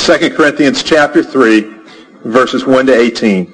2 Corinthians chapter 3, verses 1 to 18.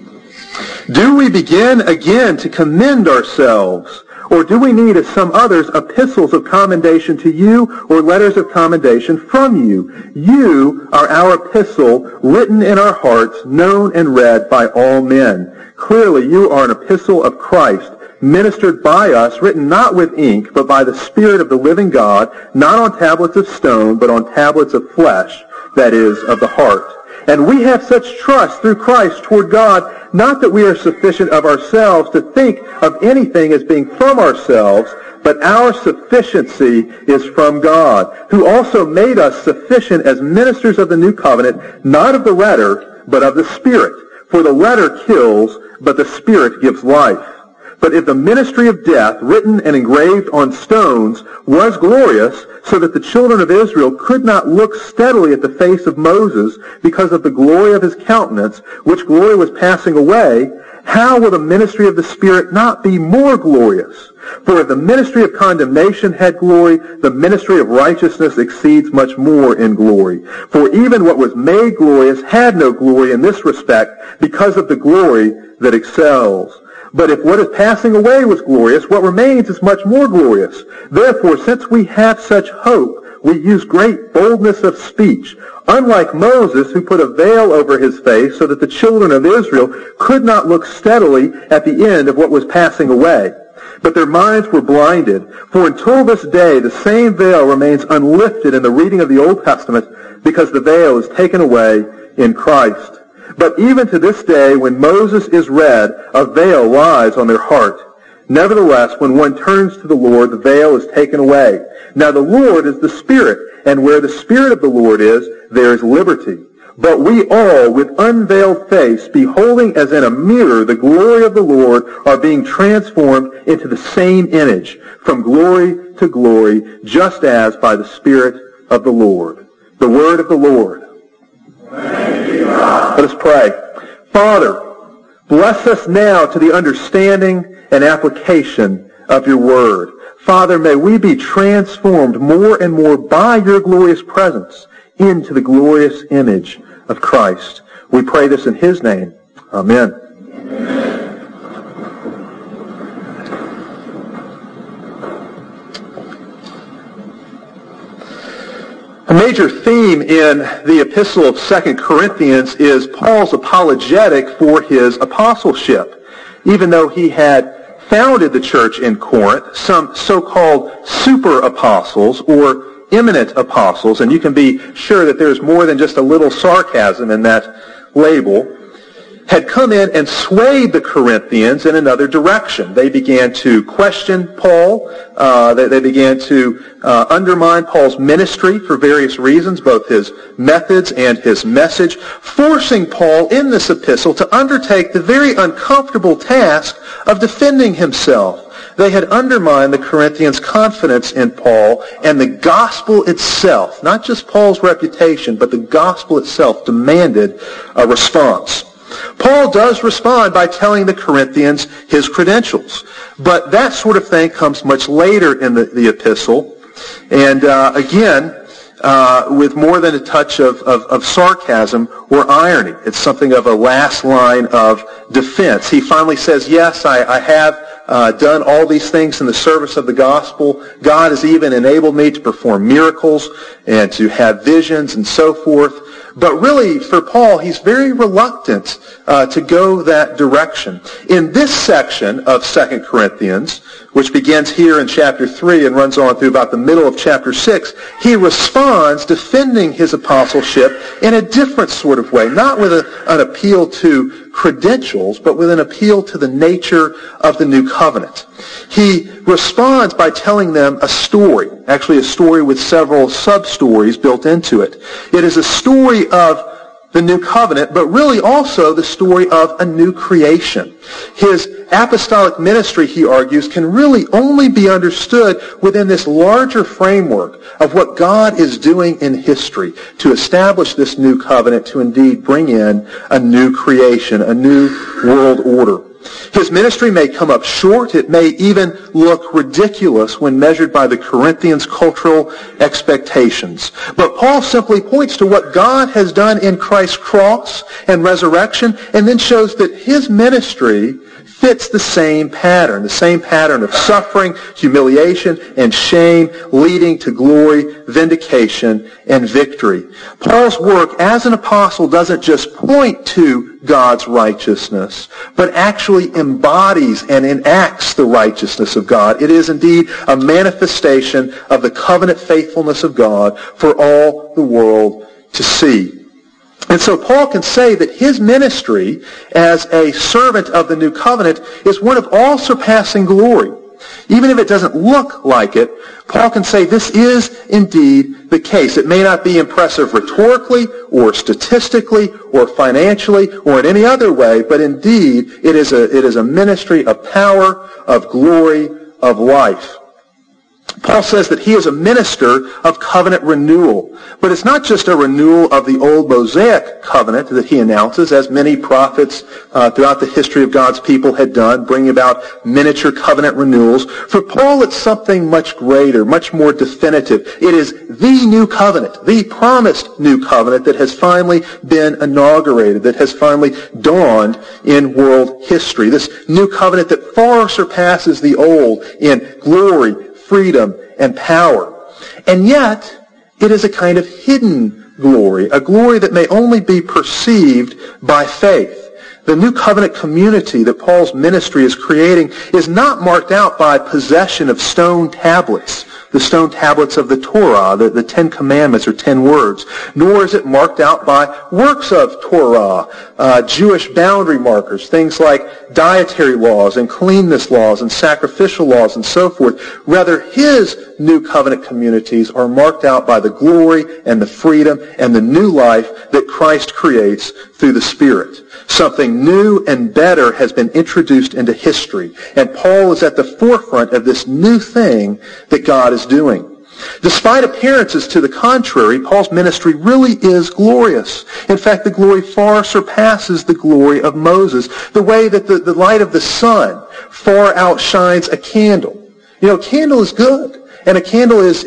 Do we begin again to commend ourselves, or do we need, as some others, epistles of commendation to you, or letters of commendation from you? You are our epistle, written in our hearts, known and read by all men. Clearly, you are an epistle of Christ, ministered by us, written not with ink, but by the Spirit of the living God, not on tablets of stone, but on tablets of flesh, that is, of the heart. And we have such trust through Christ toward God, not that we are sufficient of ourselves to think of anything as being from ourselves, but our sufficiency is from God, who also made us sufficient as ministers of the new covenant, not of the letter, but of the Spirit. For the letter kills, but the Spirit gives life. But if the ministry of death, written and engraved on stones, was glorious, so that the children of Israel could not look steadily at the face of Moses because of the glory of his countenance, which glory was passing away, how will the ministry of the Spirit not be more glorious? For if the ministry of condemnation had glory, the ministry of righteousness exceeds much more in glory. For even what was made glorious had no glory in this respect, because of the glory that excels. But if what is passing away was glorious, what remains is much more glorious. Therefore, since we have such hope, we use great boldness of speech, unlike Moses, who put a veil over his face so that the children of Israel could not look steadily at the end of what was passing away. But their minds were blinded. For until this day, the same veil remains unlifted in the reading of the Old Testament, because the veil is taken away in Christ. But even to this day, when Moses is read, a veil lies on their heart. Nevertheless, when one turns to the Lord, the veil is taken away. Now the Lord is the Spirit, and where the Spirit of the Lord is, there is liberty. But we all, with unveiled face, beholding as in a mirror the glory of the Lord, are being transformed into the same image, from glory to glory, just as by the Spirit of the Lord. The word of the Lord. Let us pray. Father, bless us now to the understanding and application of your word. Father, may we be transformed more and more by your glorious presence into the glorious image of Christ. We pray this in his name. Amen. Amen. A major theme in the epistle of 2 Corinthians is Paul's apologetic for his apostleship. Even though he had founded the church in Corinth, some so-called super apostles or eminent apostles, and you can be sure that there's more than just a little sarcasm in that label, had come in and swayed the Corinthians in another direction. They began to question Paul. They began to undermine Paul's ministry for various reasons, both his methods and his message, forcing Paul in this epistle to undertake the very uncomfortable task of defending himself. They had undermined the Corinthians' confidence in Paul, and the gospel itself, not just Paul's reputation, but the gospel itself demanded a response. Paul does respond by telling the Corinthians his credentials, but that sort of thing comes much later in the epistle, and again, with more than a touch of sarcasm or irony. It's something of a last line of defense. He finally says, yes, I have done all these things in the service of the gospel. God has even enabled me to perform miracles and to have visions and so forth. But really, for Paul, he's very reluctant to go that direction. In this section of 2 Corinthians, which begins here in chapter 3 and runs on through about the middle of chapter 6, he responds defending his apostleship in a different sort of way, not with an appeal to credentials, but with an appeal to the nature of the new covenant. He responds by telling them a story, actually a story with several sub-stories built into it. It is a story of the new covenant, but really also the story of a new creation. His apostolic ministry, he argues, can really only be understood within this larger framework of what God is doing in history to establish this new covenant, to indeed bring in a new creation, a new world order. His ministry may come up short. It may even look ridiculous when measured by the Corinthians' cultural expectations. But Paul simply points to what God has done in Christ's cross and resurrection, and then shows that his ministry fits the same pattern of suffering, humiliation, and shame, leading to glory, vindication, and victory. Paul's work as an apostle doesn't just point to God's righteousness, but actually embodies and enacts the righteousness of God. It is indeed a manifestation of the covenant faithfulness of God for all the world to see. And so Paul can say that his ministry as a servant of the new covenant is one of all surpassing glory. Even if it doesn't look like it, Paul can say this is indeed the case. It may not be impressive rhetorically or statistically or financially or in any other way, but indeed it is a ministry of power, of glory, of life. Paul says that he is a minister of covenant renewal. But it's not just a renewal of the old Mosaic covenant that he announces, as many prophets throughout the history of God's people had done, bringing about miniature covenant renewals. For Paul, it's something much greater, much more definitive. It is the new covenant, the promised new covenant that has finally been inaugurated, that has finally dawned in world history. This new covenant that far surpasses the old in glory, freedom, and power. And yet, it is a kind of hidden glory, a glory that may only be perceived by faith. The new covenant community that Paul's ministry is creating is not marked out by possession of stone tablets, the stone tablets of the Torah, the 10 Commandments or 10 words, nor is it marked out by works of Torah, Jewish boundary markers, things like dietary laws and cleanness laws and sacrificial laws and so forth. Rather, his new covenant communities are marked out by the glory and the freedom and the new life that Christ creates through the Spirit. Something new and better has been introduced into history, and Paul is at the forefront of this new thing that God is doing. Despite appearances to the contrary, Paul's ministry really is glorious. In fact, the glory far surpasses the glory of Moses, the way that the light of the sun far outshines a candle. You know, a candle is good. And a candle is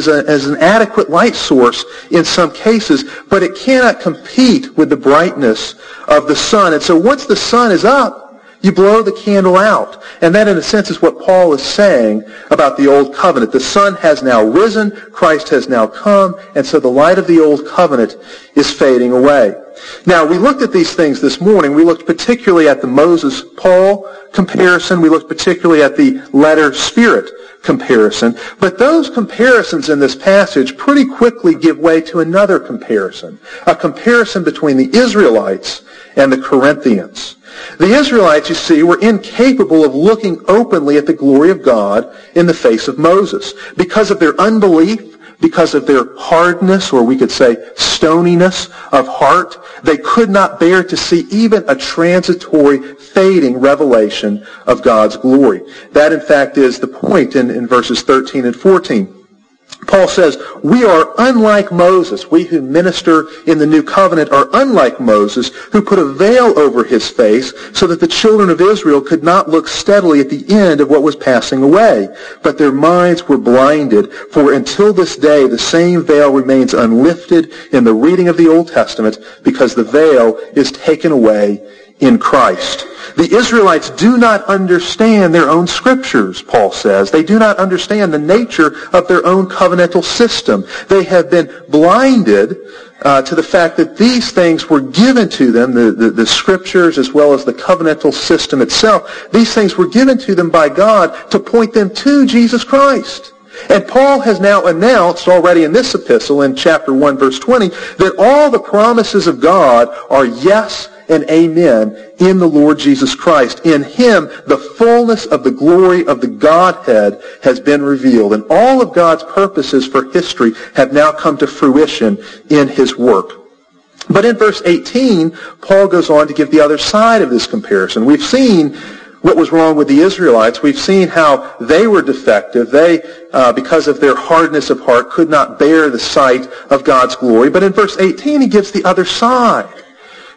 an adequate light source in some cases, but it cannot compete with the brightness of the sun. And so once the sun is up, you blow the candle out. And that, in a sense, is what Paul is saying about the Old Covenant. The sun has now risen, Christ has now come, and so the light of the Old Covenant is fading away. Now, we looked at these things this morning. We looked particularly at the Moses-Paul comparison. We looked particularly at the letter-spirit comparison. But those comparisons in this passage pretty quickly give way to another comparison, a comparison between the Israelites and the Corinthians. The Israelites, you see, were incapable of looking openly at the glory of God in the face of Moses. Because of their unbelief, because of their hardness, or we could say stoniness of heart, they could not bear to see even a transitory, fading revelation of God's glory. That, in fact, is the point in verses 13 and 14. Paul says, we are unlike Moses. We who minister in the new covenant are unlike Moses, who put a veil over his face so that the children of Israel could not look steadily at the end of what was passing away. But their minds were blinded, for until this day the same veil remains unlifted in the reading of the Old Testament, because the veil is taken away in Christ. The Israelites do not understand their own scriptures, Paul says. They do not understand the nature of their own covenantal system. They have been blinded to the fact that these things were given to them, the scriptures as well as the covenantal system itself. These things were given to them by God to point them to Jesus Christ. And Paul has now announced already in this epistle, in chapter 1, verse 20, that all the promises of God are yes and amen in the Lord Jesus Christ. In him, the fullness of the glory of the Godhead has been revealed. And all of God's purposes for history have now come to fruition in his work. But in verse 18, Paul goes on to give the other side of this comparison. We've seen what was wrong with the Israelites. We've seen how they were defective. They, because of their hardness of heart, could not bear the sight of God's glory. But in verse 18, he gives the other side.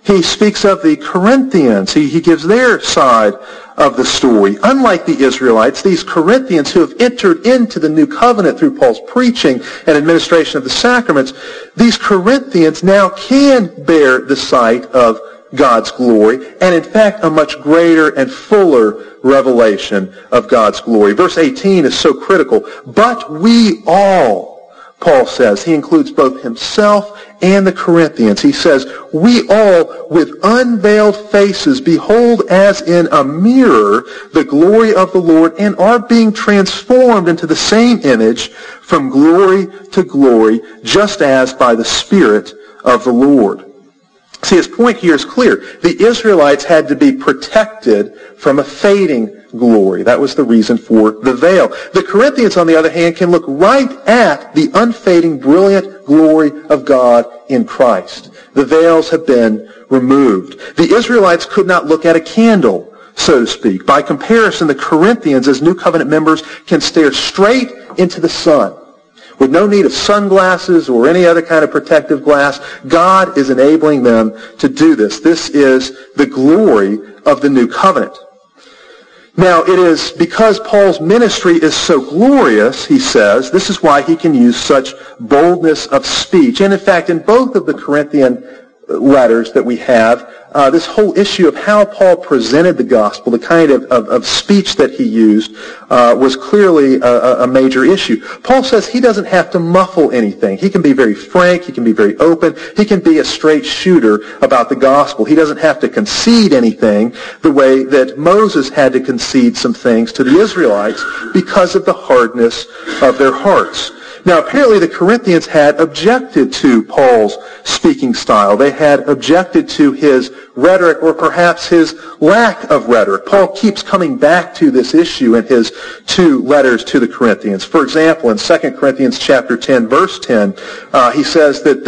He speaks of the Corinthians. He gives their side of the story. Unlike the Israelites, these Corinthians who have entered into the new covenant through Paul's preaching and administration of the sacraments, these Corinthians now can bear the sight of God's glory, and in fact a much greater and fuller revelation of God's glory. Verse 18 is so critical. But we all, Paul says, he includes both himself and the Corinthians. He says, we all with unveiled faces behold as in a mirror the glory of the Lord, and are being transformed into the same image from glory to glory, just as by the Spirit of the Lord. See, his point here is clear. The Israelites had to be protected from a fading glory. That was the reason for the veil. The Corinthians, on the other hand, can look right at the unfading, brilliant glory of God in Christ. The veils have been removed. The Israelites could not look at a candle, so to speak. By comparison, the Corinthians, as New Covenant members, can stare straight into the sun, with no need of sunglasses or any other kind of protective glass. God is enabling them to do this. This is the glory of the new covenant. Now, it is because Paul's ministry is so glorious, he says, this is why he can use such boldness of speech. And in fact, in both of the Corinthian letters that we have, this whole issue of how Paul presented the gospel, the kind of speech that he used, was clearly a major issue. Paul says he doesn't have to muffle anything. He can be very frank. He can be very open. He can be a straight shooter about the gospel. He doesn't have to concede anything the way that Moses had to concede some things to the Israelites because of the hardness of their hearts. Now, apparently the Corinthians had objected to Paul's speaking style. They had objected to his rhetoric, or perhaps his lack of rhetoric. Paul keeps coming back to this issue in his two letters to the Corinthians. For example, in 2 Corinthians chapter 10, verse 10, he says that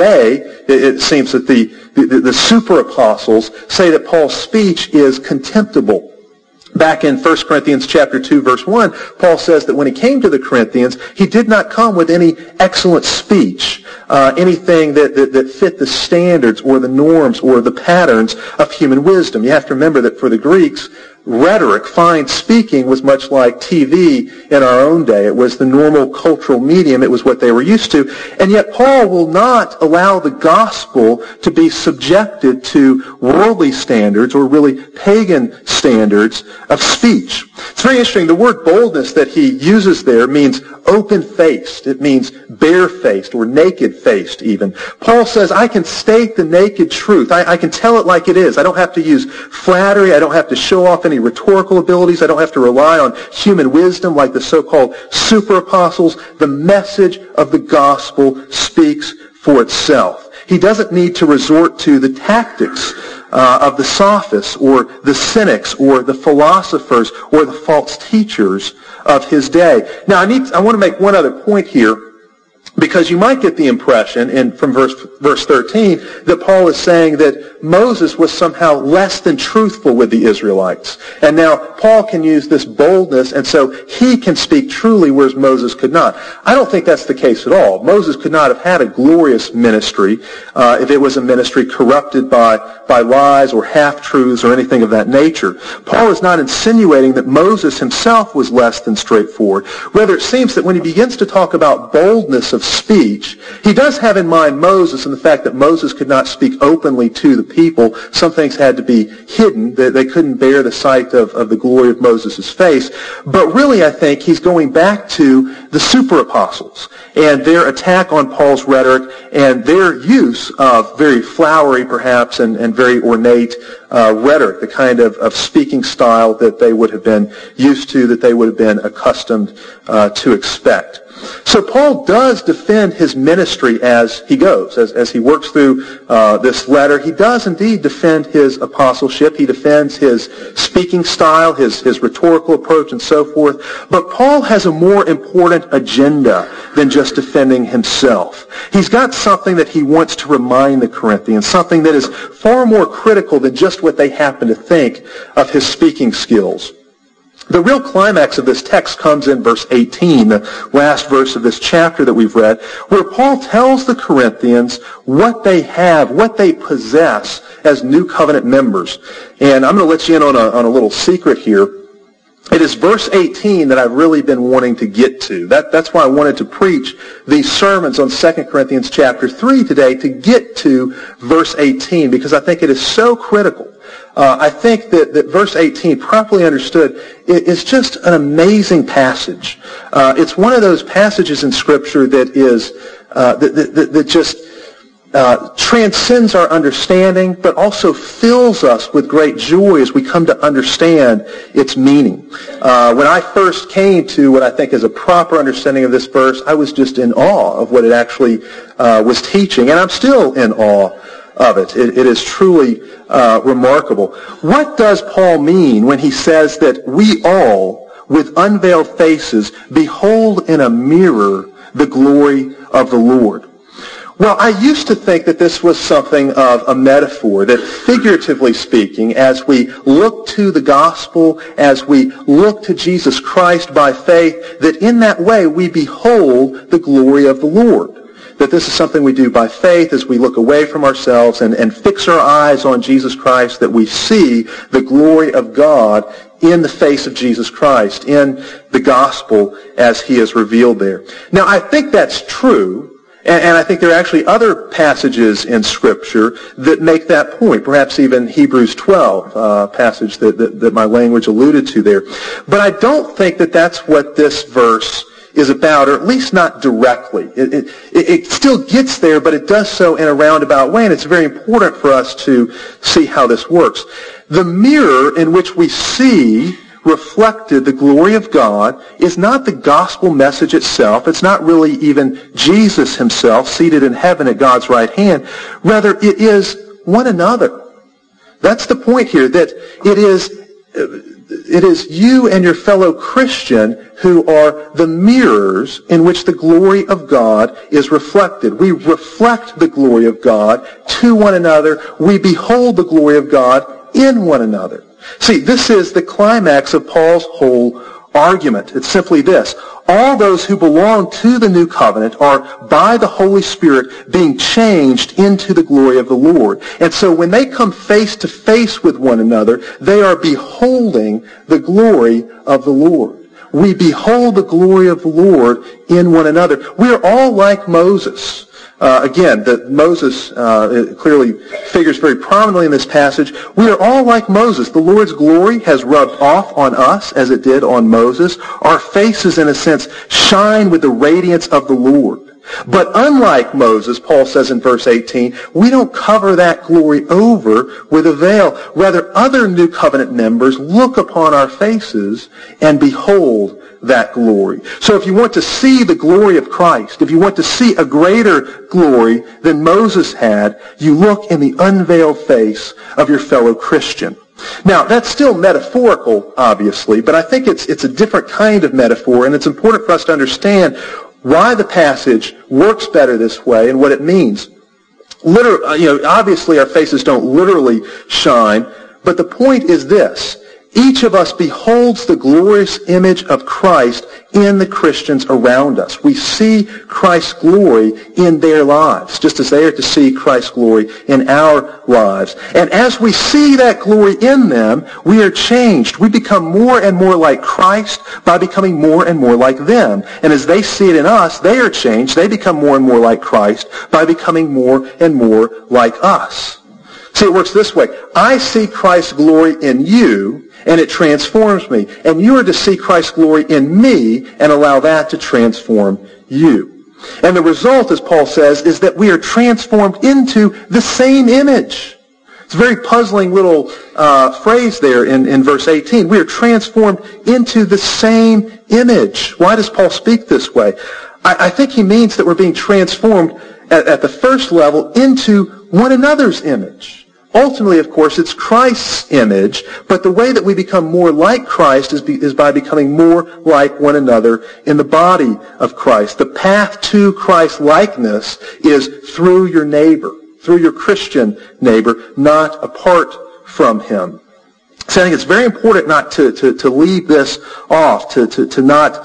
it seems that the super apostles say that Paul's speech is contemptible. Back in 1 Corinthians chapter 2, verse 1, Paul says that when he came to the Corinthians, he did not come with any excellent speech, anything that fit the standards or the norms or the patterns of human wisdom. You have to remember that for the Greeks, rhetoric, fine speaking, was much like TV in our own day. It was the normal cultural medium. It was what they were used to. And yet Paul will not allow the gospel to be subjected to worldly standards or really pagan standards of speech. It's very interesting. The word boldness that he uses there means open-faced. It means bare-faced or naked-faced even. Paul says, I can state the naked truth. I can tell it like it is. I don't have to use flattery. I don't have to show off any rhetorical abilities. I don't have to rely on human wisdom like the so-called super apostles. The message of the gospel speaks for itself. He doesn't need to resort to the tactics of the sophists or the cynics or the philosophers or the false teachers of his day. Now, I want to make one other point here, because you might get the impression from verse 13 that Paul is saying that Moses was somehow less than truthful with the Israelites. And now Paul can use this boldness, and so he can speak truly, whereas Moses could not. I don't think that's the case at all. Moses could not have had a glorious ministry if it was a ministry corrupted by lies or half-truths or anything of that nature. Paul is not insinuating that Moses himself was less than straightforward. Rather, it seems that when he begins to talk about boldness of speech, he does have in mind Moses and the fact that Moses could not speak openly to the people. Some things had to be hidden. They couldn't bear the sight of the glory of Moses' face. But really, I think he's going back to the super apostles and their attack on Paul's rhetoric and their use of very flowery, perhaps, and very ornate rhetoric, the kind of speaking style that they would have been used to, that they would have been accustomed to expect. So Paul does defend his ministry as he goes, as he works through this letter. He does indeed defend his apostleship. He defends his speaking style, his rhetorical approach, and so forth. But Paul has a more important agenda than just defending himself. He's got something that he wants to remind the Corinthians, something that is far more critical than just what they happen to think of his speaking skills. The real climax of this text comes in verse 18, the last verse of this chapter that we've read, where Paul tells the Corinthians what they have, what they possess as New Covenant members. And I'm going to let you in on a little secret here. It is verse 18 that I've really been wanting to get to. That's why I wanted to preach these sermons on 2 Corinthians chapter 3 today, to get to verse 18, because I think it is so critical. I think that verse 18, properly understood, is just an amazing passage. It's one of those passages in Scripture that is that just transcends our understanding, but also fills us with great joy as we come to understand its meaning. When I first came to what I think is a proper understanding of this verse, I was just in awe of what it actually was teaching, and I'm still in awe of it. It is truly remarkable. What does Paul mean when he says that we all, with unveiled faces, behold in a mirror the glory of the Lord? Well, I used to think that this was something of a metaphor, that figuratively speaking, as we look to the gospel, as we look to Jesus Christ by faith, that in that way we behold the glory of the Lord. That this is something we do by faith as we look away from ourselves and fix our eyes on Jesus Christ, that we see the glory of God in the face of Jesus Christ, in the gospel as he is revealed there. Now, I think that's true. And I think there are actually other passages in Scripture that make that point, perhaps even Hebrews 12, passage that my language alluded to there. But I don't think that that's what this verse is about, or at least not directly. It still gets there, but it does so in a roundabout way, and it's very important for us to see how this works. The mirror in which we see reflected the glory of God is not the gospel message itself. It's not really even Jesus himself seated in heaven at God's right hand. Rather, it is one another. That's the point here, that it is you and your fellow Christian who are the mirrors in which the glory of God is reflected. We reflect the glory of God to one another. We behold the glory of God in one another. See, this is the climax of Paul's whole argument. It's simply this. All those who belong to the new covenant are, by the Holy Spirit, being changed into the glory of the Lord. And so when they come face to face with one another, they are beholding the glory of the Lord. We behold the glory of the Lord in one another. We are all like Moses. Again, that Moses clearly figures very prominently in this passage. We are all like Moses. The Lord's glory has rubbed off on us as it did on Moses. Our faces, in a sense, shine with the radiance of the Lord. But unlike Moses, Paul says in verse 18, we don't cover that glory over with a veil. Rather, other new covenant members look upon our faces and behold that glory. So if you want to see the glory of Christ, if you want to see a greater glory than Moses had, you look in the unveiled face of your fellow Christian. Now, that's still metaphorical, obviously, but I think it's a different kind of metaphor, and it's important for us to understand why the passage works better this way and what it means. Obviously our faces don't literally shine, but the point is this. Each of us beholds the glorious image of Christ in the Christians around us. We see Christ's glory in their lives, just as they are to see Christ's glory in our lives. And as we see that glory in them, we are changed. We become more and more like Christ by becoming more and more like them. And as they see it in us, they are changed. They become more and more like Christ by becoming more and more like us. See, it works this way. I see Christ's glory in you, and it transforms me. And you are to see Christ's glory in me and allow that to transform you. And the result, as Paul says, is that we are transformed into the same image. It's a very puzzling little phrase there in verse 18. We are transformed into the same image. Why does Paul speak this way? I think he means that we're being transformed at the first level into one another's image. Ultimately, of course, it's Christ's image, but the way that we become more like Christ is by becoming more like one another in the body of Christ. The path to Christ-likeness is through your neighbor, through your Christian neighbor, not apart from him. So I think it's very important not to leave this off, to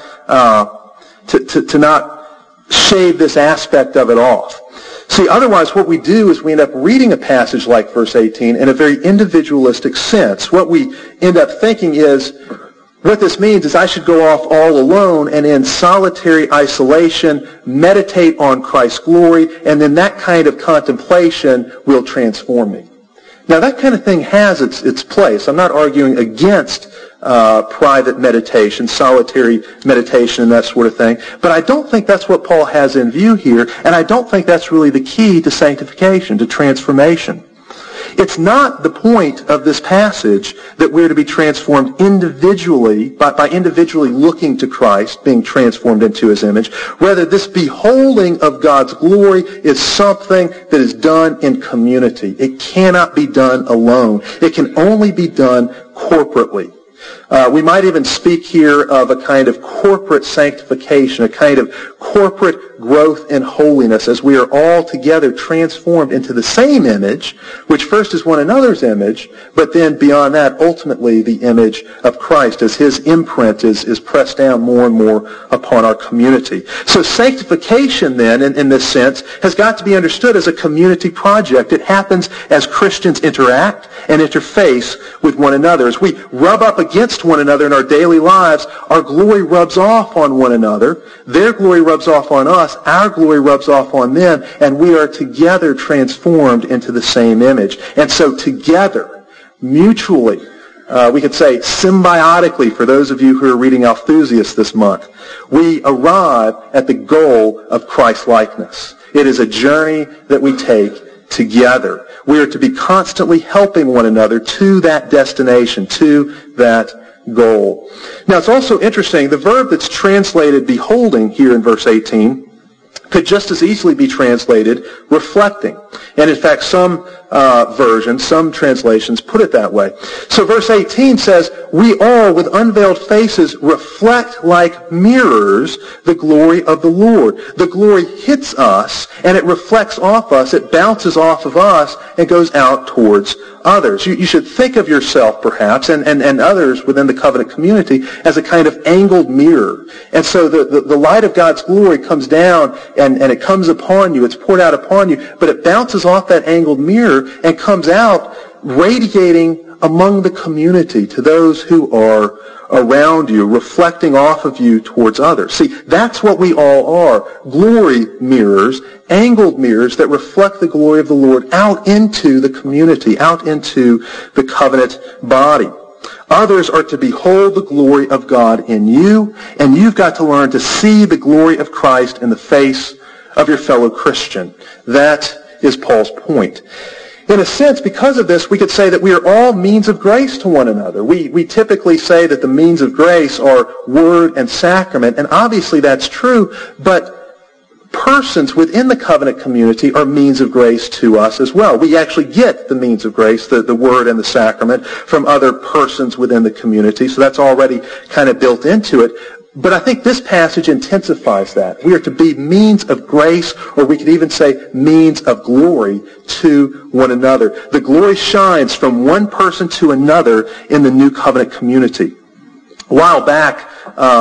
not shave this aspect of it off. See, otherwise what we do is we end up reading a passage like verse 18 in a very individualistic sense. What we end up thinking is, what this means is I should go off all alone and in solitary isolation meditate on Christ's glory, and then that kind of contemplation will transform me. Now that kind of thing has its place. I'm not arguing against private meditation, solitary meditation, and that sort of thing. But I don't think that's what Paul has in view here, and I don't think that's really the key to sanctification, to transformation. It's not the point of this passage that we're to be transformed individually, by individually looking to Christ, being transformed into His image. Rather, this beholding of God's glory is something that is done in community. It cannot be done alone. It can only be done corporately. We might even speak here of a kind of corporate sanctification, a kind of corporate growth in holiness as we are all together transformed into the same image, which first is one another's image, but then beyond that, ultimately the image of Christ as His imprint is pressed down more and more upon our community. So sanctification then, in this sense, has got to be understood as a community project. It happens as Christians interact and interface with one another. As we rub up against one another in our daily lives, our glory rubs off on one another. Their glory rubs off on us. Our glory rubs off on them. And we are together transformed into the same image. And so together, mutually, we could say symbiotically, for those of you who are reading Althusius this month, we arrive at the goal of Christ-likeness. It is a journey that we take together. We are to be constantly helping one another to that destination, to that goal. Now, it's also interesting, the verb that's translated beholding here in verse 18 could just as easily be translated reflecting. And in fact, some versions, some translations put it that way. So verse 18 says, we all with unveiled faces reflect like mirrors the glory of the Lord. The glory hits us and it reflects off us, it bounces off of us and goes out towards others. You should think of yourself perhaps and others within the covenant community as a kind of angled mirror. And so the light of God's glory comes down and it comes upon you, it's poured out upon you, but it bounces off that angled mirror and comes out radiating among the community to those who are around you, reflecting off of you towards others. See, that's what we all are. Glory mirrors, angled mirrors that reflect the glory of the Lord out into the community, out into the covenant body. Others are to behold the glory of God in you, and you've got to learn to see the glory of Christ in the face of your fellow Christian. That is Paul's point. In a sense, because of this, we could say that we are all means of grace to one another. We typically say that the means of grace are word and sacrament, and obviously that's true, but persons within the covenant community are means of grace to us as well. We actually get the means of grace, the word and the sacrament, from other persons within the community, so that's already kind of built into it. But I think this passage intensifies that. We are to be means of grace, or we could even say means of glory to one another. The glory shines from one person to another in the new covenant community. A while back,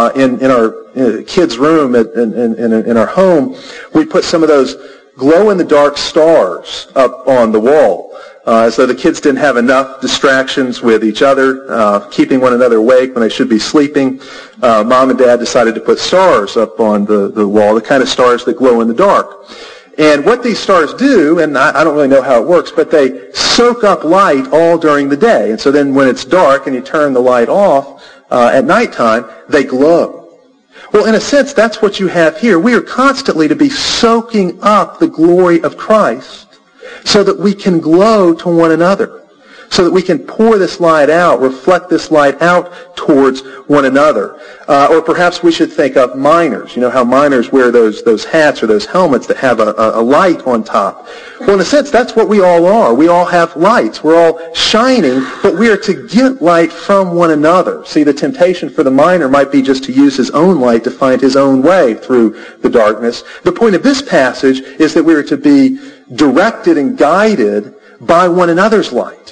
in our kids' room in our home, we put some of those glow-in-the-dark stars up on the wall. As though the kids didn't have enough distractions with each other, keeping one another awake when they should be sleeping. Mom and Dad decided to put stars up on the wall, the kind of stars that glow in the dark. And what these stars do, and I don't really know how it works, but they soak up light all during the day. And so then when it's dark and you turn the light off at nighttime, they glow. Well, in a sense, that's what you have here. We are constantly to be soaking up the glory of Christ, so that we can glow to one another, so that we can pour this light out, reflect this light out towards one another. Or perhaps we should think of miners. You know how miners wear those hats or those helmets that have a light on top. Well, in a sense, that's what we all are. We all have lights. We're all shining, but we are to get light from one another. See, the temptation for the miner might be just to use his own light to find his own way through the darkness. The point of this passage is that we are to be directed and guided by one another's light.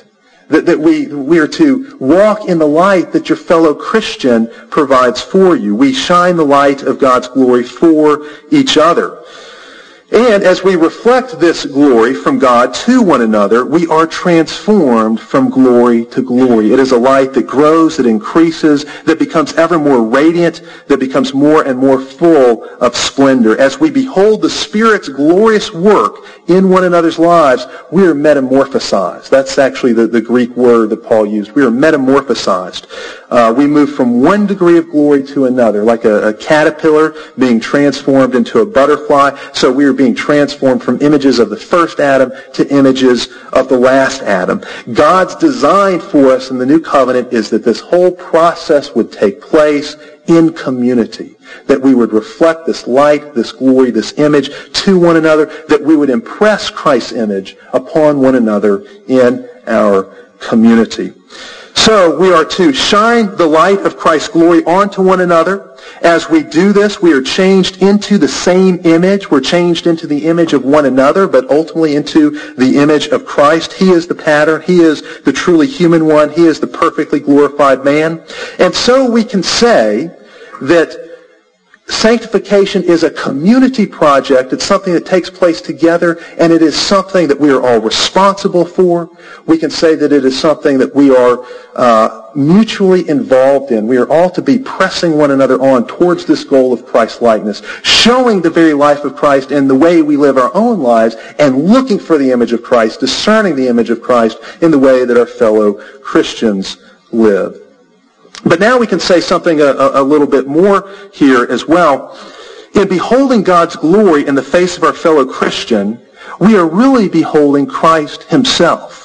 That we are to walk in the light that your fellow Christian provides for you. We shine the light of God's glory for each other. And as we reflect this glory from God to one another, we are transformed from glory to glory. It is a light that grows, that increases, that becomes ever more radiant, that becomes more and more full of splendor. As we behold the Spirit's glorious work in one another's lives, we are metamorphosized. That's actually the Greek word that Paul used. We are metamorphosized. We move from one degree of glory to another, like a caterpillar being transformed into a butterfly. So we are being transformed from images of the first Adam to images of the last Adam. God's design for us in the new covenant is that this whole process would take place in community, that we would reflect this light, this glory, this image to one another, that we would impress Christ's image upon one another in our community. So we are to shine the light of Christ's glory onto one another. As we do this, we are changed into the same image. We're changed into the image of one another, but ultimately into the image of Christ. He is the pattern. He is the truly human one. He is the perfectly glorified man. And so we can say that sanctification is a community project. It's something that takes place together, and it is something that we are all responsible for. We can say that it is something that we are mutually involved in. We are all to be pressing one another on towards this goal of Christ-likeness, showing the very life of Christ in the way we live our own lives, and looking for the image of Christ, discerning the image of Christ in the way that our fellow Christians live. But now we can say something a little bit more here as well. In beholding God's glory in the face of our fellow Christian, we are really beholding Christ himself.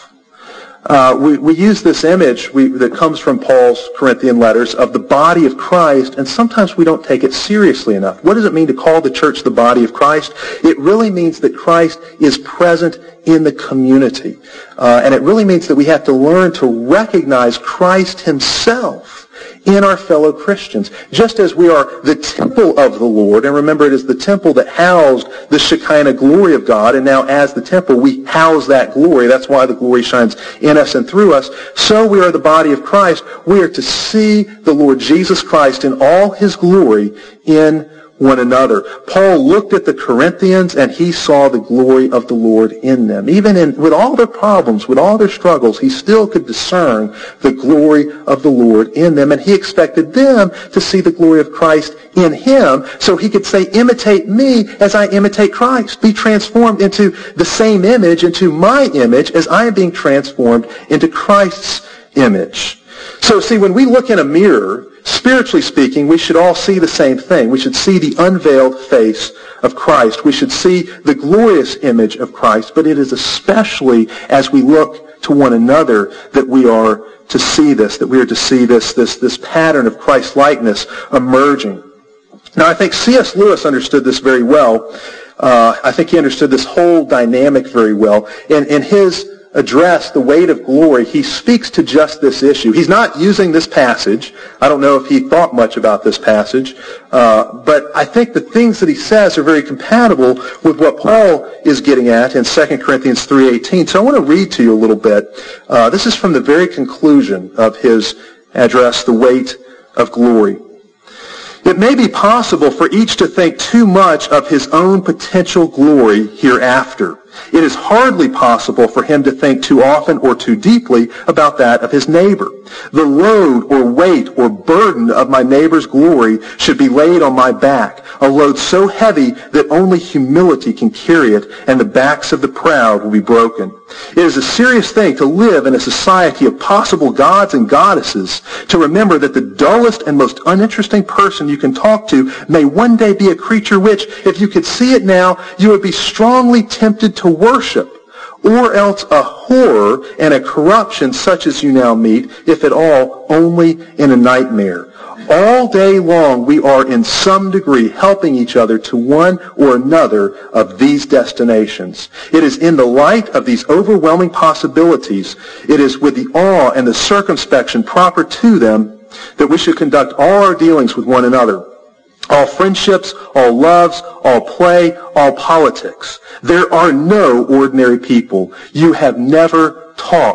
We use this image that comes from Paul's Corinthian letters of the body of Christ, and sometimes we don't take it seriously enough. What does it mean to call the church the body of Christ? It really means that Christ is present in the community. And it really means that we have to learn to recognize Christ himself in our fellow Christians. Just as we are the temple of the Lord, and remember it is the temple that housed the Shekinah glory of God, and now as the temple we house that glory. That's why the glory shines in us and through us. So we are the body of Christ. We are to see the Lord Jesus Christ in all his glory in one another. Paul looked at the Corinthians and he saw the glory of the Lord in them. Even with all their problems, with all their struggles, he still could discern the glory of the Lord in them. And he expected them to see the glory of Christ in him, so he could say, imitate me as I imitate Christ. Be transformed into the same image, into my image, as I am being transformed into Christ's image. So see, when we look in a mirror, spiritually speaking, we should all see the same thing. We should see the unveiled face of Christ. We should see the glorious image of Christ. But it is especially as we look to one another that we are to see this, that we are to see this pattern of Christ-likeness emerging. Now, I think C.S. Lewis understood this very well. I think he understood this whole dynamic very well. In his address, The Weight of Glory, he speaks to just this issue. He's not using this passage. I don't know if he thought much about this passage, but I think the things that he says are very compatible with what Paul is getting at in 2 Corinthians 3:18. So I want to read to you a little bit. This is from the very conclusion of his address, The Weight of Glory. It may be possible for each to think too much of his own potential glory hereafter. It is hardly possible for him to think too often or too deeply about that of his neighbor. The load or weight or burden of my neighbor's glory should be laid on my back, a load so heavy that only humility can carry it, and the backs of the proud will be broken. It is a serious thing to live in a society of possible gods and goddesses, to remember that the dullest and most uninteresting person you can talk to may one day be a creature which, if you could see it now, you would be strongly tempted to worship, or else a horror and a corruption such as you now meet, if at all, only in a nightmare. All day long we are in some degree helping each other to one or another of these destinations. It is in the light of these overwhelming possibilities, it is with the awe and the circumspection proper to them, that we should conduct all our dealings with one another. All friendships, all loves, all play, all politics. There are no ordinary people. You have never talked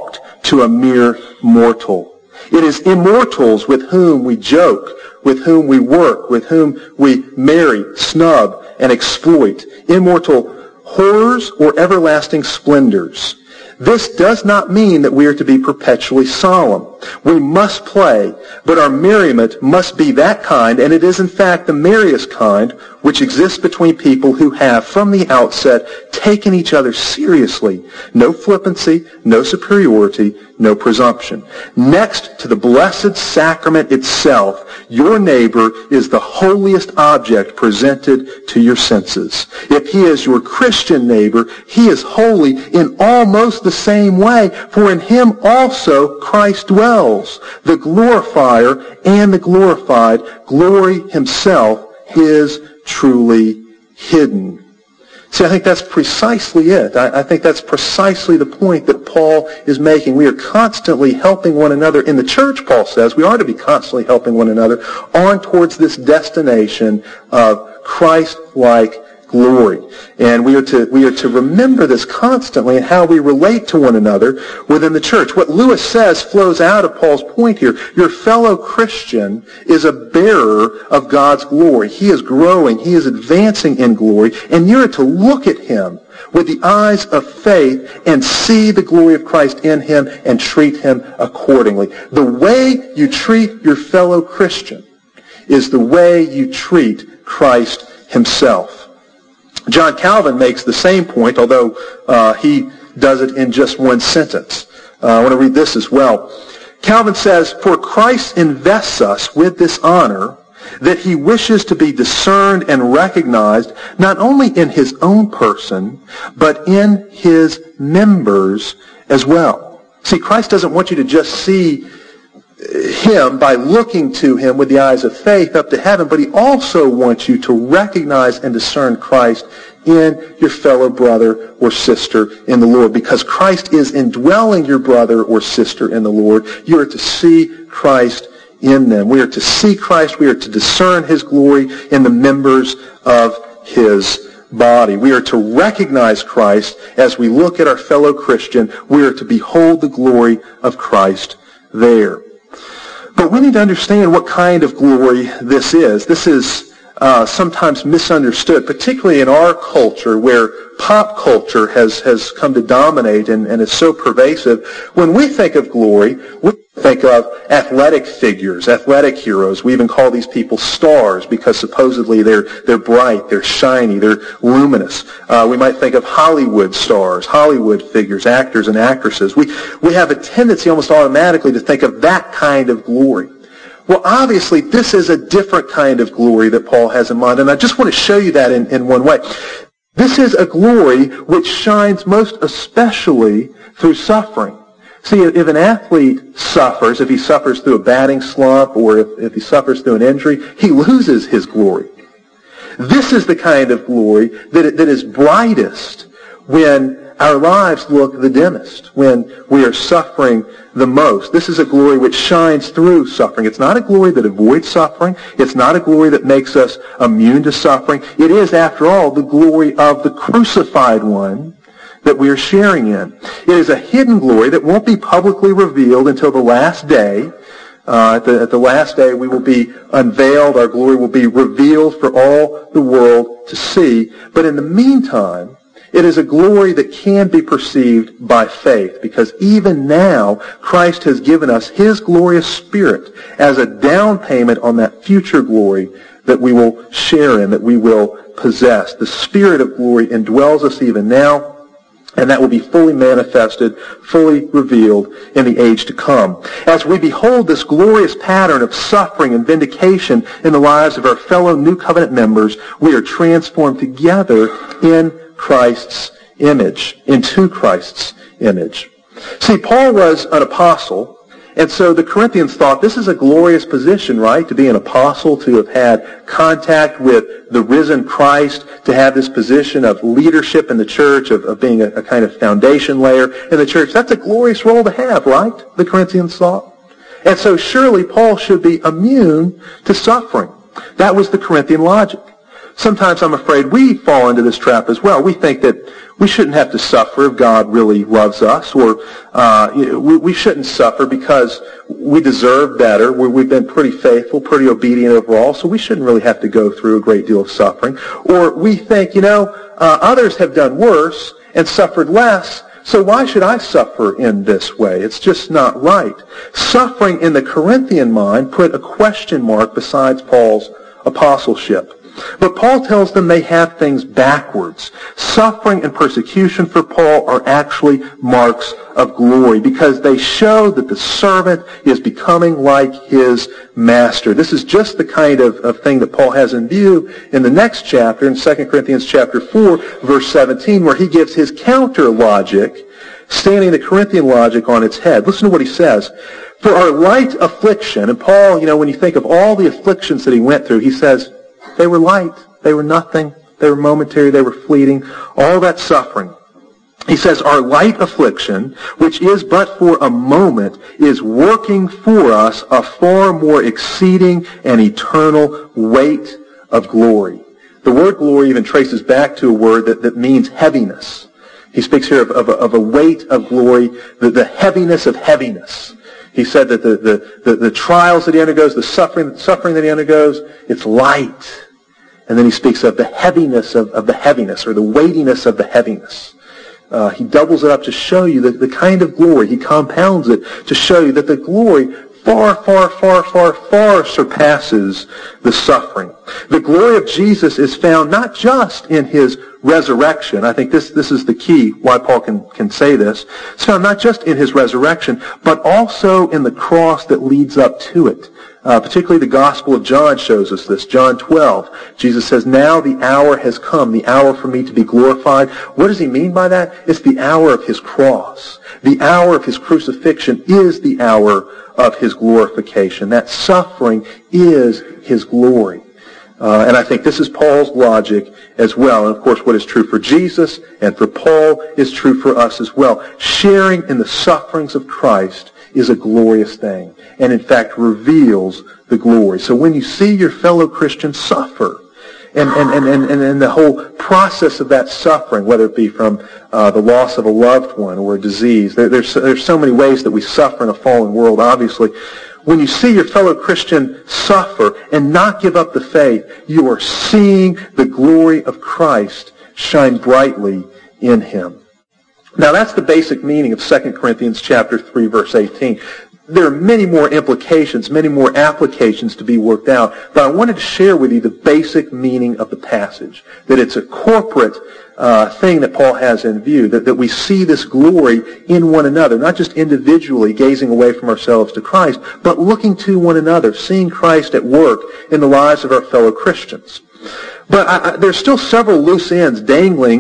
to a mere mortal. It is immortals with whom we joke, with whom we work, with whom we marry, snub, and exploit. Immortal horrors or everlasting splendors. This does not mean that we are to be perpetually solemn. We must play, but our merriment must be that kind, and it is in fact the merriest kind, which exists between people who have, from the outset, taken each other seriously. No flippancy, no superiority, no presumption. Next to the blessed sacrament itself, your neighbor is the holiest object presented to your senses. If he is your Christian neighbor, he is holy in almost the same way, for in him also Christ dwells, the glorifier and the glorified. Glory himself is truly hidden. See, I think that's precisely it. I think that's precisely the point that Paul is making. We are constantly helping one another. In the church, Paul says, we are to be constantly helping one another on towards this destination of Christ-like glory. And we are to remember this constantly in how we relate to one another within the church. What Lewis says flows out of Paul's point here. Your fellow Christian is a bearer of God's glory. He is growing. He is advancing in glory. And you're to look at him with the eyes of faith and see the glory of Christ in him and treat him accordingly. The way you treat your fellow Christian is the way you treat Christ himself. John Calvin makes the same point, although he does it in just one sentence. I want to read this as well. Calvin says, "For Christ invests us with this honor, that he wishes to be discerned and recognized not only in his own person, but in his members as well." See, Christ doesn't want you to just see him by looking to him with the eyes of faith up to heaven, but he also wants you to recognize and discern Christ in your fellow brother or sister in the Lord. Because Christ is indwelling your brother or sister in the Lord, you are to see Christ in them. We are to see Christ. We are to discern his glory in the members of his body. We are to recognize Christ as we look at our fellow Christian. We are to behold the glory of Christ there. But we need to understand what kind of glory this is. This is sometimes misunderstood, particularly in our culture where pop culture has come to dominate and is so pervasive. When we think of glory, we think of athletic figures, athletic heroes. We even call these people stars because supposedly they're bright, they're shiny, they're luminous. We might think of Hollywood stars, Hollywood figures, actors and actresses. We have a tendency almost automatically to think of that kind of glory. Well, obviously, this is a different kind of glory that Paul has in mind, and I just want to show you that in one way. This is a glory which shines most especially through suffering. See, if an athlete suffers, if he suffers through a batting slump or if he suffers through an injury, he loses his glory. This is the kind of glory that is brightest when our lives look the dimmest, when we are suffering the most. This is a glory which shines through suffering. It's not a glory that avoids suffering. It's not a glory that makes us immune to suffering. It is, after all, the glory of the crucified one that we are sharing in. It is a hidden glory that won't be publicly revealed until the last day. At the last day, we will be unveiled. Our glory will be revealed for all the world to see. But in the meantime, it is a glory that can be perceived by faith, because even now, Christ has given us his glorious Spirit as a down payment on that future glory that we will share in, that we will possess. The Spirit of glory indwells us even now, and that will be fully manifested, fully revealed in the age to come. As we behold this glorious pattern of suffering and vindication in the lives of our fellow New Covenant members, we are transformed together in Christ's image, into Christ's image. See, Paul was an apostle, and so the Corinthians thought this is a glorious position, right? To be an apostle, to have had contact with the risen Christ, to have this position of leadership in the church, of being a kind of foundation layer in the church. That's a glorious role to have, right? The Corinthians thought. And so surely Paul should be immune to suffering. That was the Corinthian logic. sometimes I'm afraid we fall into this trap as well. We think that we shouldn't have to suffer if God really loves us, or we shouldn't suffer because we deserve better. We've been pretty faithful, pretty obedient overall, so we shouldn't really have to go through a great deal of suffering. Or we think, others have done worse and suffered less, so why should I suffer in this way? It's just not right. Suffering in the Corinthian mind put a question mark besides Paul's apostleship. But Paul tells them they have things backwards. Suffering and persecution for Paul are actually marks of glory because they show that the servant is becoming like his master. This is just the kind of thing that Paul has in view in the next chapter, in 2 Corinthians chapter 4, verse 17, where he gives his counter logic, standing the Corinthian logic on its head. Listen to what he says. For our light affliction, and Paul, when you think of all the afflictions that he went through, he says, they were light, they were nothing, they were momentary, they were fleeting, all that suffering. He says, our light affliction, which is but for a moment, is working for us a far more exceeding and eternal weight of glory. The word glory even traces back to a word that means heaviness. He speaks here of a weight of glory, the heaviness of heaviness. He said that the trials that he undergoes, the suffering that he undergoes, it's light. And then he speaks of the heaviness of the heaviness, or the weightiness of the heaviness. He doubles it up to show you the kind of glory. He compounds it to show you that the glory far, far, far, far, far surpasses the suffering. The glory of Jesus is found not just in his resurrection. I think this is the key why Paul can say this. It's found not just in his resurrection, but also in the cross that leads up to it. Particularly the Gospel of John shows us this. John 12, Jesus says, now the hour has come, the hour for me to be glorified. What does he mean by that? It's the hour of his cross. The hour of his crucifixion is the hour of his glorification. That suffering is his glory. And I think this is Paul's logic as well. And of course, what is true for Jesus and for Paul is true for us as well. Sharing in the sufferings of Christ is a glorious thing, and in fact reveals the glory. So when you see your fellow Christians suffer, and the whole process of that suffering, whether it be from the loss of a loved one or a disease, there's so many ways that we suffer in a fallen world, obviously. When you see your fellow Christian suffer and not give up the faith, you are seeing the glory of Christ shine brightly in him. Now that's the basic meaning of 2 Corinthians chapter 3, verse 18. There are many more implications, many more applications to be worked out, but I wanted to share with you the basic meaning of the passage, that it's a corporate thing that Paul has in view, that we see this glory in one another, not just individually gazing away from ourselves to Christ, but looking to one another, seeing Christ at work in the lives of our fellow Christians. But there's still several loose ends dangling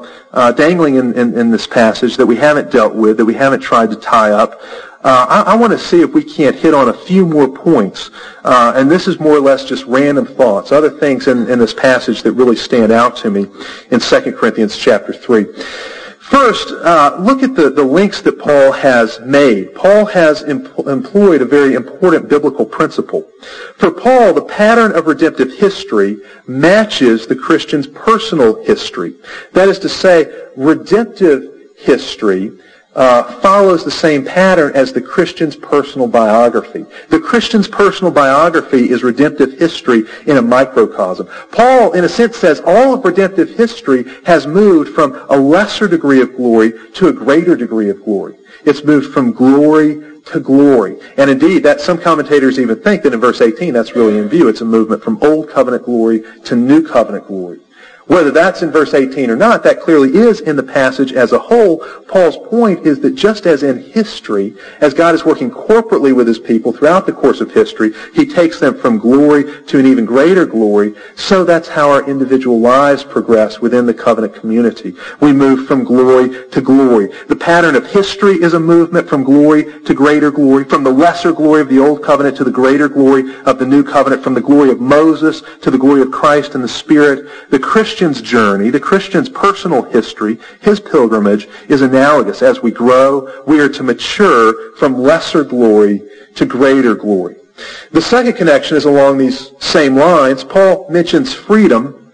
in this passage that we haven't dealt with, that we haven't tried to tie up. I want to see if we can't hit on a few more points. And this is more or less just random thoughts, other things in this passage that really stand out to me in 2 Corinthians chapter 3. First, look at the links that Paul has made. Paul has employed a very important biblical principle. For Paul, the pattern of redemptive history matches the Christian's personal history. That is to say, redemptive history follows the same pattern as the Christian's personal biography. The Christian's personal biography is redemptive history in a microcosm. Paul, in a sense, says all of redemptive history has moved from a lesser degree of glory to a greater degree of glory. It's moved from glory to glory. And indeed, that some commentators even think that in verse 18 that's really in view. It's a movement from old covenant glory to new covenant glory. Whether that's in verse 18 or not, that clearly is in the passage as a whole. Paul's point is that just as in history, as God is working corporately with his people throughout the course of history, he takes them from glory to an even greater glory, so that's how our individual lives progress within the covenant community. We move from glory to glory. The pattern of history is a movement from glory to greater glory, from the lesser glory of the old covenant to the greater glory of the new covenant, from the glory of Moses to the glory of Christ and the Spirit. The Christian's journey, the Christian's personal history, his pilgrimage, is analogous. As we grow, we are to mature from lesser glory to greater glory. The second connection is along these same lines. Paul mentions freedom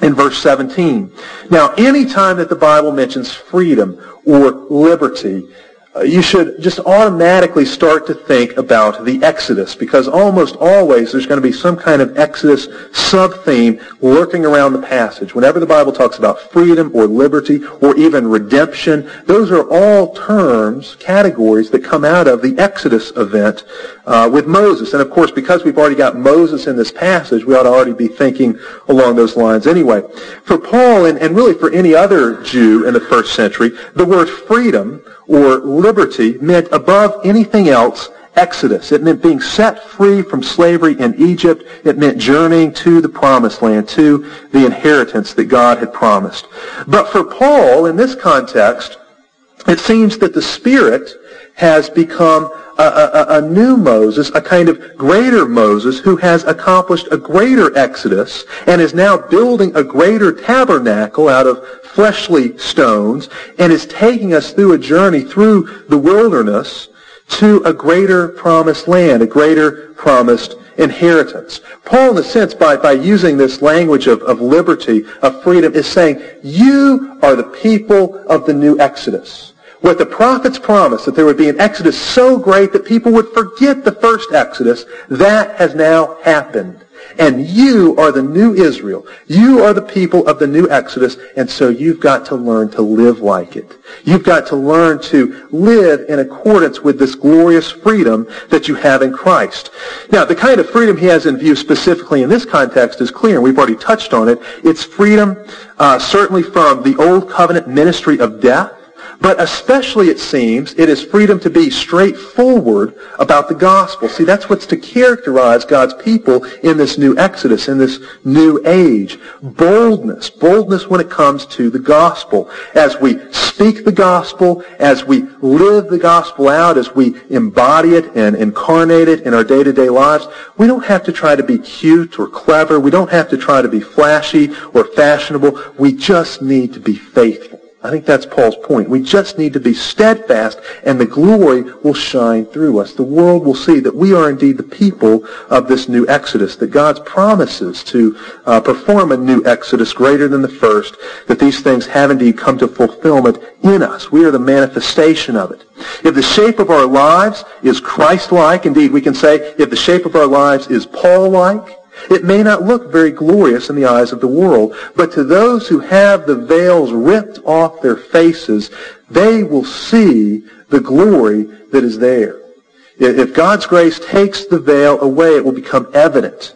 in verse 17. Now, any time that the Bible mentions freedom or liberty, you should just automatically start to think about the Exodus, because almost always there's going to be some kind of Exodus sub-theme lurking around the passage. Whenever the Bible talks about freedom or liberty or even redemption, those are all terms, categories that come out of the Exodus event with Moses. And of course, because we've already got Moses in this passage, we ought to already be thinking along those lines anyway. For Paul, and really for any other Jew in the first century, the word freedom or liberty meant above anything else Exodus. It meant being set free from slavery in Egypt. It meant journeying to the promised land, to the inheritance that God had promised. But for Paul, in this context, it seems that the Spirit has become a new Moses, a kind of greater Moses who has accomplished a greater Exodus and is now building a greater tabernacle out of fleshly stones and is taking us through a journey through the wilderness to a greater promised land, a greater promised inheritance. Paul, in a sense, by using this language of liberty, of freedom, is saying, you are the people of the new Exodus. What the prophets promised, that there would be an Exodus so great that people would forget the first Exodus, that has now happened. And you are the new Israel. You are the people of the new Exodus, and so you've got to learn to live like it. You've got to learn to live in accordance with this glorious freedom that you have in Christ. Now, the kind of freedom he has in view specifically in this context is clear, and we've already touched on it. It's freedom certainly from the old covenant ministry of death, but especially, it seems, it is freedom to be straightforward about the gospel. See, that's what's to characterize God's people in this new Exodus, in this new age. Boldness. Boldness when it comes to the gospel. As we speak the gospel, as we live the gospel out, as we embody it and incarnate it in our day-to-day lives, we don't have to try to be cute or clever. We don't have to try to be flashy or fashionable. We just need to be faithful. I think that's Paul's point. We just need to be steadfast, and the glory will shine through us. The world will see that we are indeed the people of this new Exodus, that God's promises to perform a new Exodus greater than the first, that these things have indeed come to fulfillment in us. We are the manifestation of it. If the shape of our lives is Christ-like, indeed we can say if the shape of our lives is Paul-like, it may not look very glorious in the eyes of the world, but to those who have the veils ripped off their faces, they will see the glory that is there. If God's grace takes the veil away, it will become evident.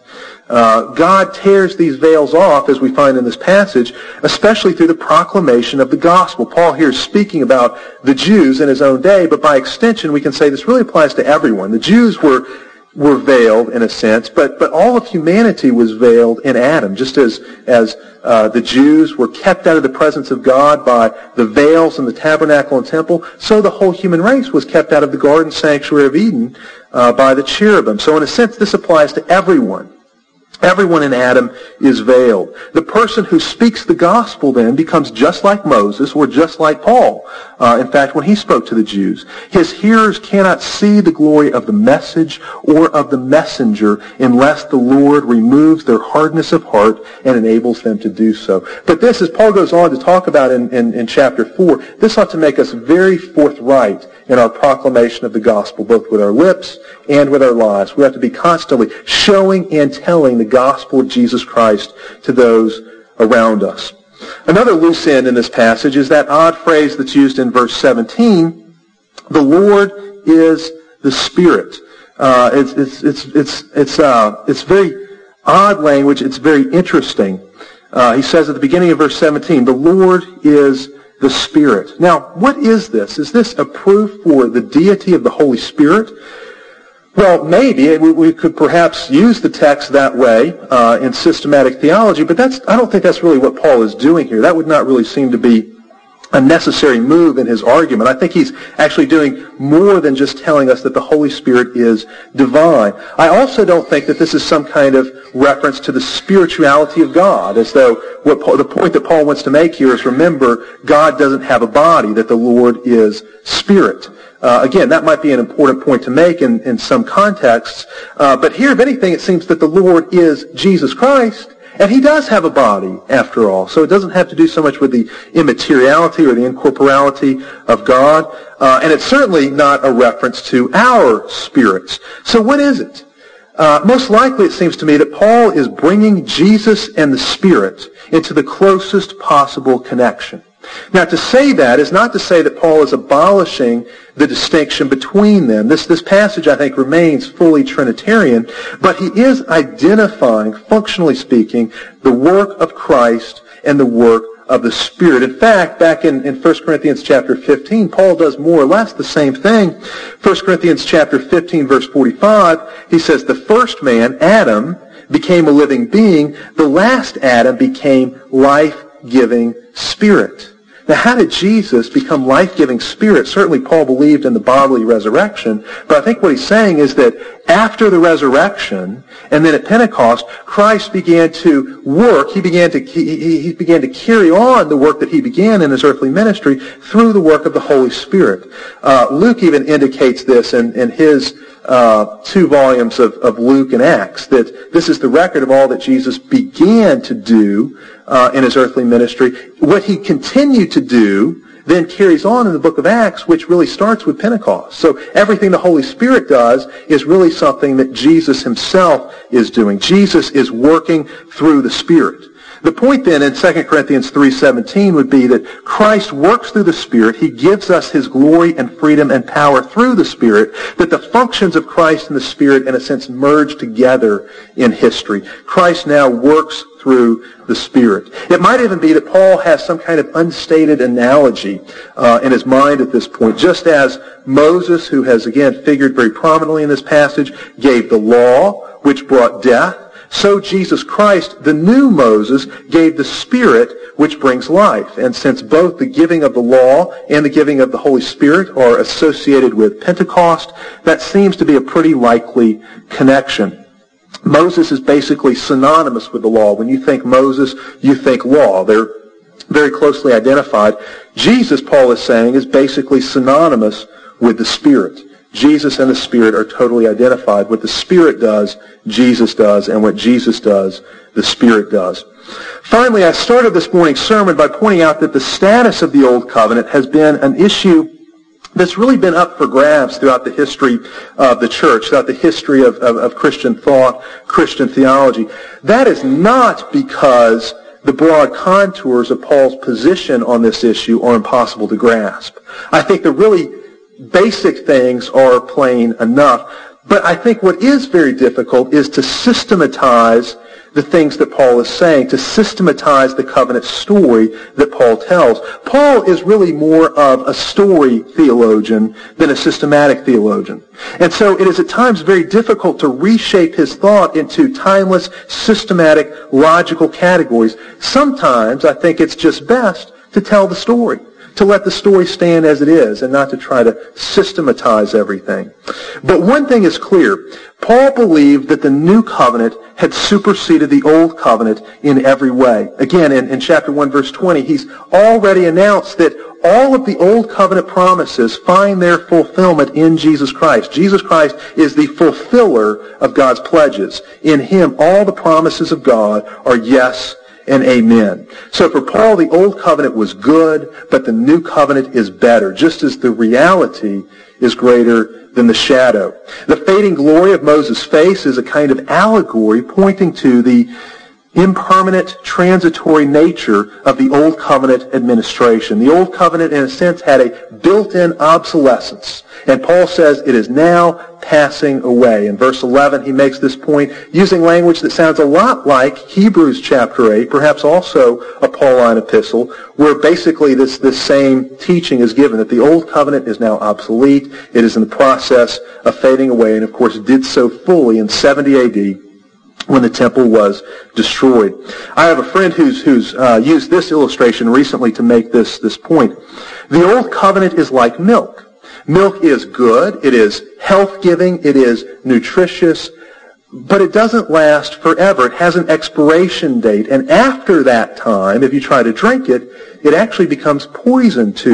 God tears these veils off, as we find in this passage, especially through the proclamation of the gospel. Paul here is speaking about the Jews in his own day, but by extension we can say this really applies to everyone. The Jews were veiled in a sense, but all of humanity was veiled in Adam, just as the Jews were kept out of the presence of God by the veils in the tabernacle and temple, so the whole human race was kept out of the garden sanctuary of Eden by the cherubim. So in a sense, this applies to everyone. Everyone in Adam is veiled. The person who speaks the gospel then becomes just like Moses or just like Paul. In fact, when he spoke to the Jews, his hearers cannot see the glory of the message or of the messenger unless the Lord removes their hardness of heart and enables them to do so. But this, as Paul goes on to talk about in chapter 4, this ought to make us very forthright in our proclamation of the gospel, both with our lips and with our lives. We have to be constantly showing and telling the gospel of Jesus Christ to those around us. Another loose end in this passage is that odd phrase that's used in verse 17, the Lord is the Spirit. It's very odd language. It's very interesting. He says at the beginning of verse 17, the Lord is the Spirit. Now, what is this? Is this a proof for the deity of the Holy Spirit? Well, maybe. We could perhaps use the text that way in systematic theology, but I don't think that's really what Paul is doing here. That would not really seem to be a necessary move in his argument. I think he's actually doing more than just telling us that the Holy Spirit is divine. I also don't think that this is some kind of reference to the spirituality of God, as though the point that Paul wants to make here is, remember, God doesn't have a body, that the Lord is Spirit. Again, that might be an important point to make in some contexts, but here, if anything, it seems that the Lord is Jesus Christ, And he does have a body, after all. So it doesn't have to do so much with the immateriality or the incorporality of God. And it's certainly not a reference to our spirits. So what is it? Most likely it seems to me that Paul is bringing Jesus and the Spirit into the closest possible connection. Now, to say that is not to say that Paul is abolishing the distinction between them. This passage, I think, remains fully Trinitarian, but he is identifying, functionally speaking, the work of Christ and the work of the Spirit. In fact, back in 1 Corinthians chapter 15, Paul does more or less the same thing. 1 Corinthians chapter 15, verse 45, he says, the first man, Adam, became a living being. The last Adam became life-giving spirit. Now, how did Jesus become life-giving spirit? Certainly Paul believed in the bodily resurrection, but I think what he's saying is that after the resurrection, and then at Pentecost, Christ began to work. He began to carry on the work that he began in his earthly ministry through the work of the Holy Spirit. Luke even indicates this in his 2 volumes of Luke and Acts, that this is the record of all that Jesus began to do in his earthly ministry. What he continued to do then carries on in the book of Acts, which really starts with Pentecost. So everything the Holy Spirit does is really something that Jesus himself is doing. Jesus is working through the Spirit. The point then in 2 Corinthians 3:17 would be that Christ works through the Spirit. He gives us his glory and freedom and power through the Spirit, that the functions of Christ and the Spirit, in a sense, merge together in history. Christ now works through the Spirit. It might even be that Paul has some kind of unstated analogy in his mind at this point. Just as Moses, who has again figured very prominently in this passage, gave the law, which brought death, so Jesus Christ, the new Moses, gave the Spirit, which brings life. And since both the giving of the law and the giving of the Holy Spirit are associated with Pentecost, that seems to be a pretty likely connection. Moses is basically synonymous with the law. When you think Moses, you think law. They're very closely identified. Jesus, Paul is saying, is basically synonymous with the Spirit. Jesus and the Spirit are totally identified. What the Spirit does, Jesus does, and what Jesus does, the Spirit does. Finally, I started this morning's sermon by pointing out that the status of the Old Covenant has been an issue that's really been up for grabs throughout the history of the church, throughout the history of Christian thought, Christian theology. That is not because the broad contours of Paul's position on this issue are impossible to grasp. I think the really basic things are plain enough. But I think what is very difficult is to systematize the things that Paul is saying, to systematize the covenant story that Paul tells. Paul is really more of a story theologian than a systematic theologian. And so it is at times very difficult to reshape his thought into timeless, systematic, logical categories. Sometimes I think it's just best to tell the story, to let the story stand as it is and not to try to systematize everything. But one thing is clear. Paul believed that the new covenant had superseded the old covenant in every way. Again, in chapter 1, verse 20, he's already announced that all of the old covenant promises find their fulfillment in Jesus Christ. Jesus Christ is the fulfiller of God's pledges. In him, all the promises of God are yes and amen. So for Paul, the old covenant was good, but the new covenant is better, just as the reality is greater than the shadow. The fading glory of Moses' face is a kind of allegory pointing to the impermanent, transitory nature of the Old Covenant administration. The Old Covenant, in a sense, had a built-in obsolescence. And Paul says it is now passing away. In verse 11, he makes this point using language that sounds a lot like Hebrews chapter 8, perhaps also a Pauline epistle, where basically this same teaching is given, that the Old Covenant is now obsolete. It is in the process of fading away, and of course did so fully in 70 A.D., when the temple was destroyed. I have a friend who's used this illustration recently to make this point. The Old Covenant is like milk. Milk is good, it is health-giving, it is nutritious, but it doesn't last forever. It has an expiration date, and after that time, if you try to drink it, it actually becomes poison to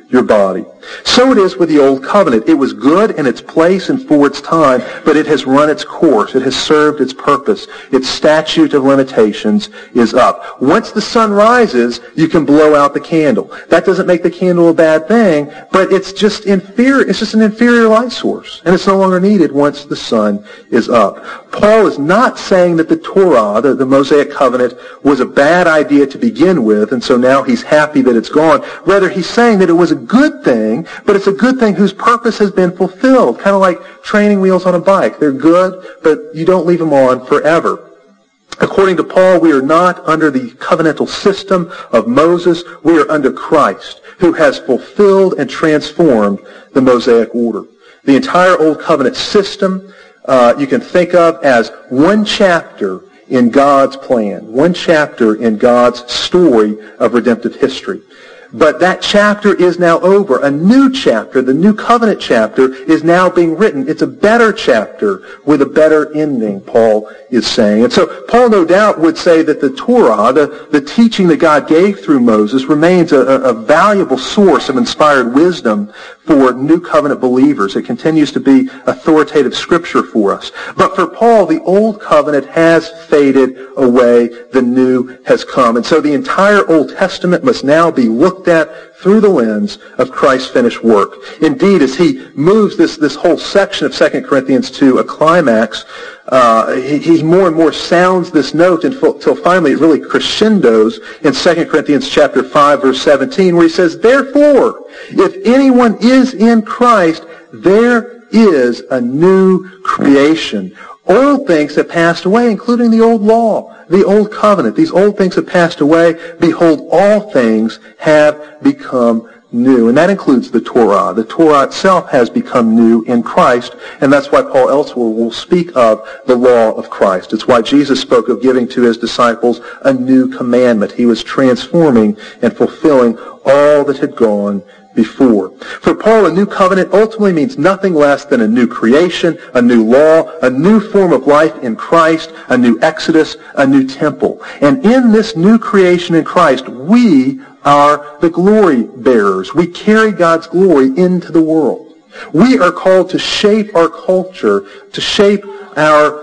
your body. So it is with the Old Covenant. It was good in its place and for its time, but it has run its course. It has served its purpose. Its statute of limitations is up. Once the sun rises, you can blow out the candle. That doesn't make the candle a bad thing, but it's just inferior. It's just an inferior light source, and it's no longer needed once the sun is up. Paul is not saying that the Torah, the Mosaic covenant, was a bad idea to begin with, and so now he's happy that it's gone. Rather, he's saying that it was a good thing, but it's a good thing whose purpose has been fulfilled. Kind of like training wheels on a bike. They're good, but you don't leave them on forever. According to Paul, we are not under the covenantal system of Moses. We are under Christ, who has fulfilled and transformed the Mosaic order. The entire Old Covenant system you can think of as one chapter in God's plan, one chapter in God's story of redemptive history. But that chapter is now over. A new chapter, the New Covenant chapter, is now being written. It's a better chapter with a better ending, Paul is saying. And so Paul no doubt would say that the Torah, the teaching that God gave through Moses, remains a valuable source of inspired wisdom for New Covenant believers. It continues to be authoritative scripture for us. But for Paul, the Old Covenant has faded away. The New has come. And so the entire Old Testament must now be looked at through the lens of Christ's finished work. Indeed, as he moves this whole section of 2 Corinthians to a climax, he more and more sounds this note until finally it really crescendos in 2 Corinthians chapter 5, verse 17, where he says, "Therefore, if anyone is in Christ, there is a new creation. Old things have passed away, including the old law, the old covenant. These old things have passed away. Behold, all things have become new." And that includes the Torah. The Torah itself has become new in Christ, and that's why Paul elsewhere will speak of the law of Christ. It's why Jesus spoke of giving to his disciples a new commandment. He was transforming and fulfilling all that had gone before. For Paul, a new covenant ultimately means nothing less than a new creation, a new law, a new form of life in Christ, a new exodus, a new temple. And in this new creation in Christ, we are the glory bearers. We carry God's glory into the world. We are called to shape our culture, to shape our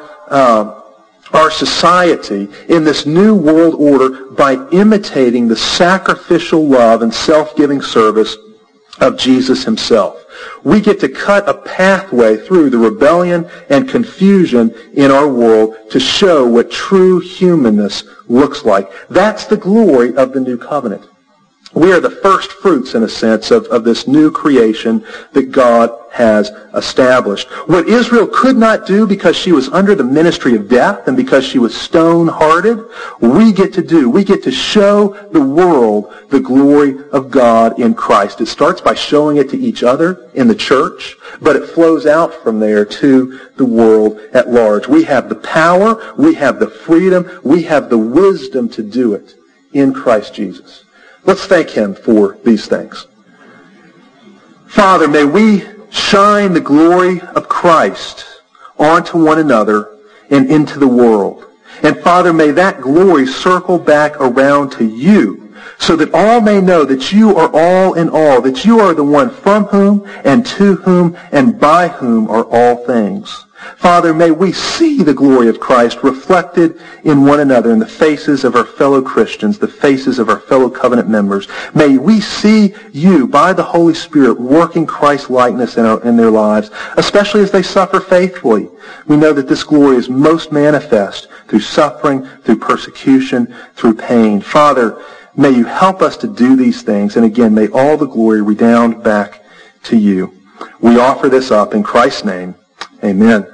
society in this new world order by imitating the sacrificial love and self-giving service of Jesus himself. We get to cut a pathway through the rebellion and confusion in our world to show what true humanness looks like. That's the glory of the new covenant. We are the first fruits, in a sense, of this new creation that God has established. What Israel could not do because she was under the ministry of death and because she was stone-hearted, we get to do. We get to show the world the glory of God in Christ. It starts by showing it to each other in the church, but it flows out from there to the world at large. We have the power, we have the freedom, we have the wisdom to do it in Christ Jesus. Let's thank him for these things. Father, may we shine the glory of Christ onto one another and into the world. And Father, may that glory circle back around to you so that all may know that you are all in all, that you are the one from whom and to whom and by whom are all things. Father, may we see the glory of Christ reflected in one another, in the faces of our fellow Christians, the faces of our fellow covenant members. May we see you, by the Holy Spirit, working Christ's likeness in their lives, especially as they suffer faithfully. We know that this glory is most manifest through suffering, through persecution, through pain. Father, may you help us to do these things, and again, may all the glory redound back to you. We offer this up in Christ's name. Amen.